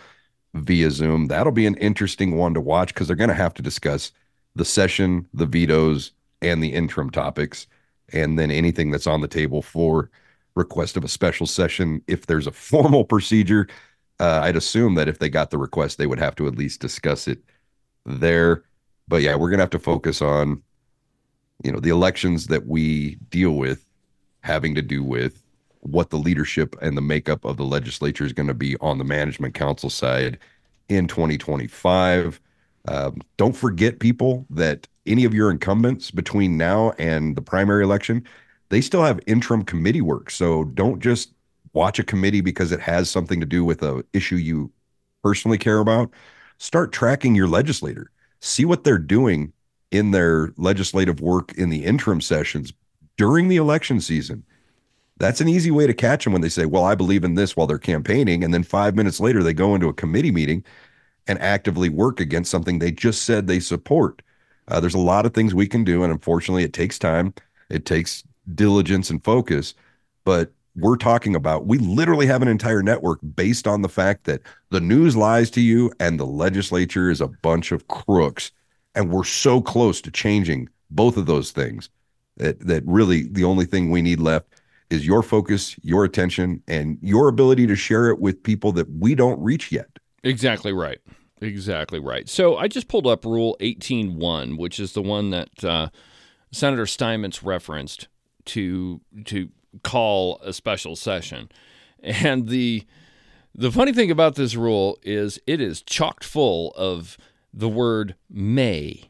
via Zoom. That'll be an interesting one to watch because they're going to have to discuss the session, the vetoes, and the interim topics, and then anything that's on the table for request of a special session. If there's a formal procedure, I'd assume that if they got the request, they would have to at least discuss it there. But yeah, we're going to have to focus on, the elections that we deal with having to do with what the leadership and the makeup of the legislature is going to be on the management council side in 2025. Don't forget, people, that any of your incumbents between now and the primary election, they still have interim committee work. So don't just watch a committee because it has something to do with an issue you personally care about. Start tracking your legislator. See what they're doing in their legislative work in the interim sessions during the election season. That's an easy way to catch them when they say, well, I believe in this while they're campaigning. And then 5 minutes later, they go into a committee meeting and actively work against something they just said they support. There's a lot of things we can do. And unfortunately, it takes time. It takes diligence and focus. But we're talking about, we literally have an entire network based on the fact that the news lies to you and the legislature is a bunch of crooks. And we're so close to changing both of those things that really the only thing we need left is your focus, your attention, and your ability to share it with people that we don't reach yet. Exactly right. Exactly right. So I just pulled up Rule 18.1, which is the one that Senator Steinmetz referenced to call a special session. And the funny thing about this rule is it is chocked full of the word may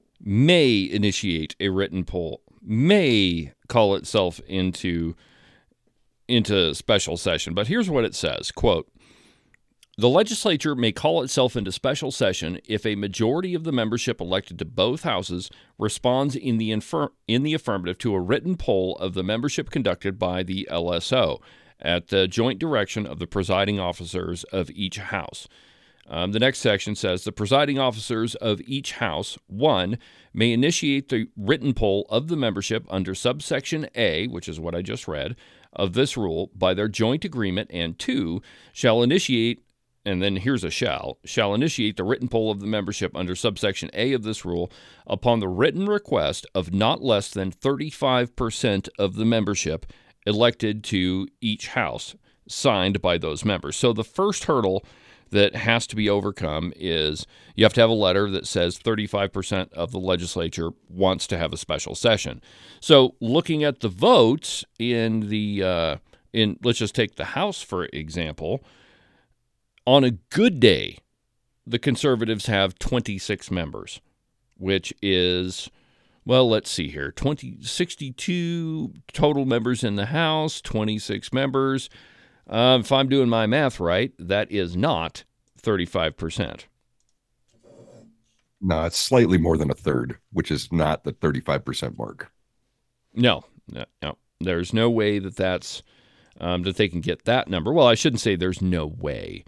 initiate a written poll, may call itself into special session. But here's what it says, quote, the legislature may call itself into special session if a majority of the membership elected to both houses responds in the affirmative to a written poll of the membership conducted by the LSO at the joint direction of the presiding officers of each house. The next section says the presiding officers of each house, 1, may initiate the written poll of the membership under subsection A, which is what I just read, of this rule by their joint agreement, and 2, shall initiate, and then here's a shall initiate the written poll of the membership under subsection A of this rule upon the written request of not less than 35% of the membership elected to each house, signed by those members. So the first hurdle that has to be overcome is you have to have a letter that says 35% of the legislature wants to have a special session. So looking at the votes in let's just take the House, for example. On a good day, the conservatives have 26 members, which is, well, let's see here, 62 total members in the House, 26 members. If I'm doing my math right, that is not 35%. No, it's slightly more than a third, which is not the 35% mark. No. There's no way that's that they can get that number. Well, I shouldn't say there's no way.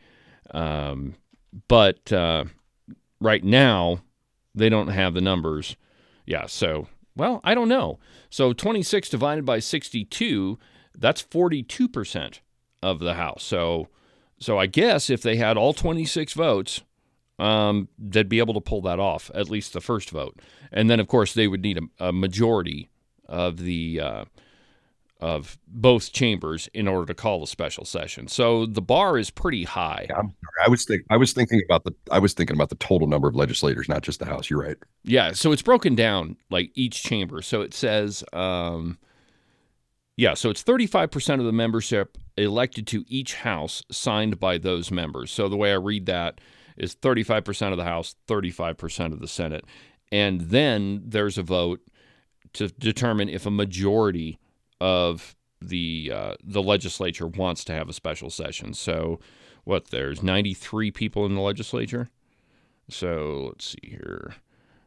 But right now, they don't have the numbers. Yeah, so, well, I don't know. So 26 divided by 62, that's 42% of the House. So I guess if they had all 26 votes, they'd be able to pull that off, at least the first vote. And then, of course, they would need a majority of the of both chambers in order to call a special session. So the bar is pretty high. Yeah, I'm sorry. I was thinking about the total number of legislators, not just the House. You're right. Yeah, so it's broken down like each chamber. So it says, so it's 35% of the membership elected to each house signed by those members. So the way I read that is 35% of the House, 35% of the Senate. And then there's a vote to determine if a majority of the legislature wants to have a special session. So there's 93 people in the legislature. So let's see here.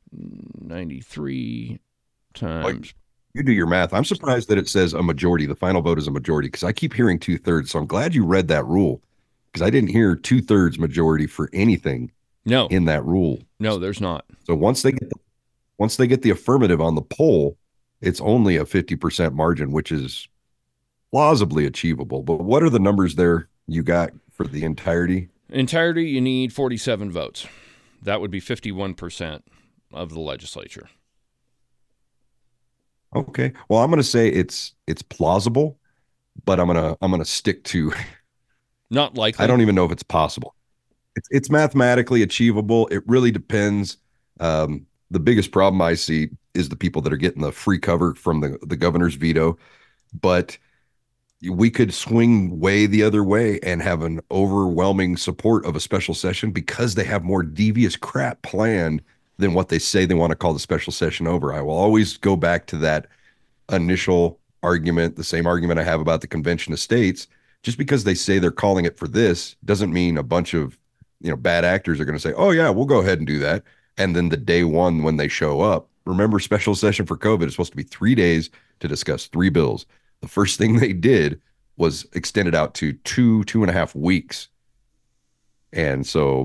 93 times. You do your math. I'm surprised that it says a majority. The final vote is a majority because I keep hearing 2/3. So I'm glad you read that rule because I didn't hear 2/3 majority for anything. No, in that rule. No, there's not. So once they get the affirmative on the poll, it's only a 50% margin, which is plausibly achievable. But what are the numbers there you got for the entirety? Entirety, you need 47 votes. That would be 51% of the legislature. Okay. Well, I'm going to say it's plausible, but I'm going to stick to not likely. I don't even know if it's possible. It's mathematically achievable. It really depends. The biggest problem I see is the people that are getting the free cover from the governor's veto, but we could swing way the other way and have an overwhelming support of a special session because they have more devious crap planned than what they say they want to call the special session over. I will always go back to that initial argument, the same argument I have about the Convention of States. Just because they say they're calling it for this doesn't mean a bunch of bad actors are going to say, oh yeah, we'll go ahead and do that. And then the day one when they show up, remember, special session for COVID is supposed to be 3 days to discuss 3 bills. The first thing they did was extend it out to 2.5 weeks. And so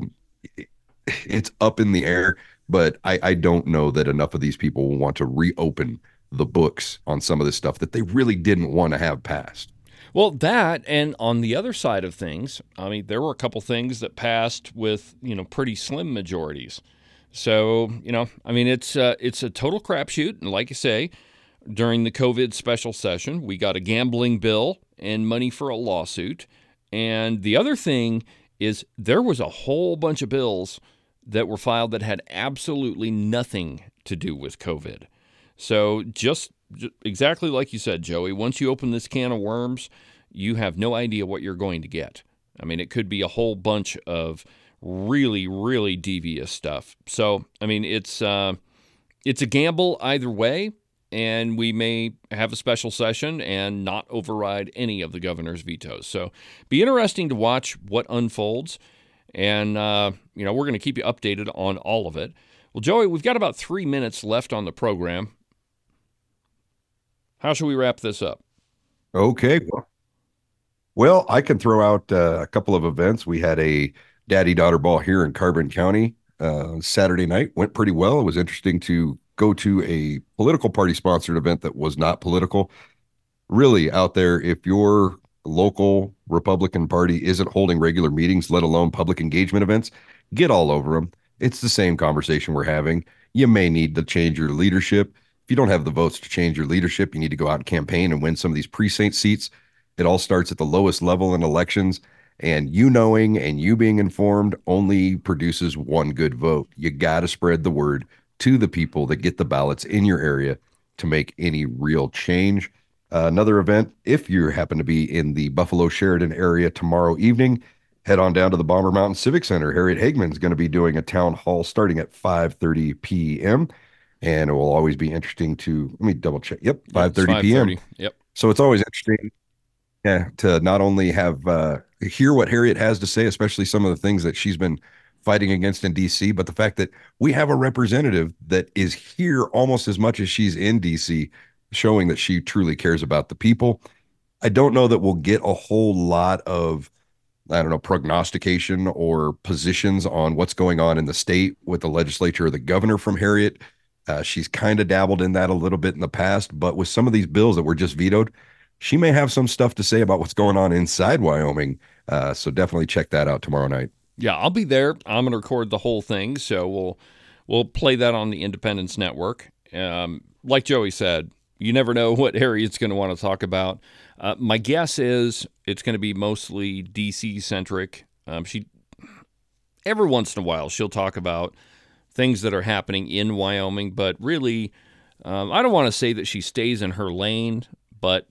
it's up in the air, but I don't know that enough of these people will want to reopen the books on some of this stuff that they really didn't want to have passed. Well, that, and on the other side of things, I mean, there were a couple things that passed with, pretty slim majorities. So, I mean, it's a total crapshoot. And like you say, during the COVID special session, we got a gambling bill and money for a lawsuit. And the other thing is there was a whole bunch of bills that were filed that had absolutely nothing to do with COVID. So just exactly like you said, Joey, once you open this can of worms, you have no idea what you're going to get. I mean, it could be a whole bunch of really, really devious stuff. So, I mean, it's a gamble either way, and we may have a special session and not override any of the governor's vetoes. So, be interesting to watch what unfolds, and we're going to keep you updated on all of it. Well, Joey, we've got about 3 minutes left on the program. How should we wrap this up? Okay. Well, I can throw out a couple of events. We had a daddy-daughter ball here in Carbon County Saturday night. Went pretty well. It was interesting to go to a political party-sponsored event that was not political. Really, out there, if your local Republican Party isn't holding regular meetings, let alone public engagement events, get all over them. It's the same conversation we're having. You may need to change your leadership. If you don't have the votes to change your leadership, you need to go out and campaign and win some of these precinct seats. It all starts at the lowest level in elections, and you knowing and you being informed only produces one good vote. You got to spread the word to the people that get the ballots in your area to make any real change. Another event, if you happen to be in the Buffalo Sheridan area tomorrow evening, head on down to the Bomber Mountain Civic Center. Harriet Hagman's going to be doing a town hall starting at 5:30 p.m., and it will always be interesting to, let me double check. Yep, 5:30 p.m. Yep. So it's always interesting, to not only have hear what Harriet has to say, especially some of the things that she's been fighting against in D.C., but the fact that we have a representative that is here almost as much as she's in D.C., showing that she truly cares about the people. I don't know that we'll get a whole lot of, prognostication or positions on what's going on in the state with the legislature or the governor from Harriet. She's kind of dabbled in that a little bit in the past, but with some of these bills that were just vetoed, she may have some stuff to say about what's going on inside Wyoming. So definitely check that out tomorrow night. Yeah, I'll be there. I'm going to record the whole thing, so we'll play that on the Independence Network. Like Joey said, you never know what Harriet's going to want to talk about. My guess is it's going to be mostly D.C.-centric. Every once in a while, she'll talk about things that are happening in Wyoming, but really, I don't want to say that she stays in her lane, but,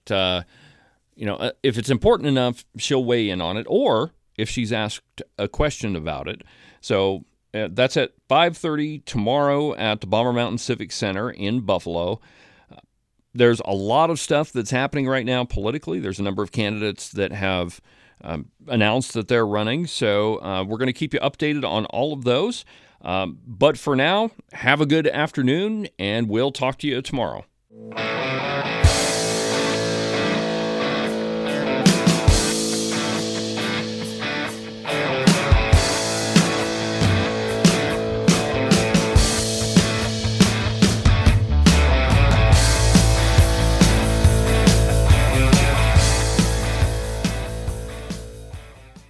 if it's important enough, she'll weigh in on it, or if she's asked a question about it. So that's at 5:30 tomorrow at the Bomber Mountain Civic Center in Buffalo. There's a lot of stuff that's happening right now politically. There's a number of candidates that have announced that they're running, so we're going to keep you updated on all of those. But for now, have a good afternoon, and we'll talk to you tomorrow.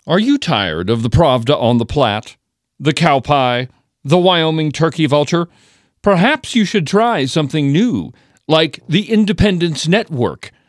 Are you tired of the Pravda on the Platte, the cow pie, the Wyoming turkey vulture? Perhaps you should try something new, like the Independence Network.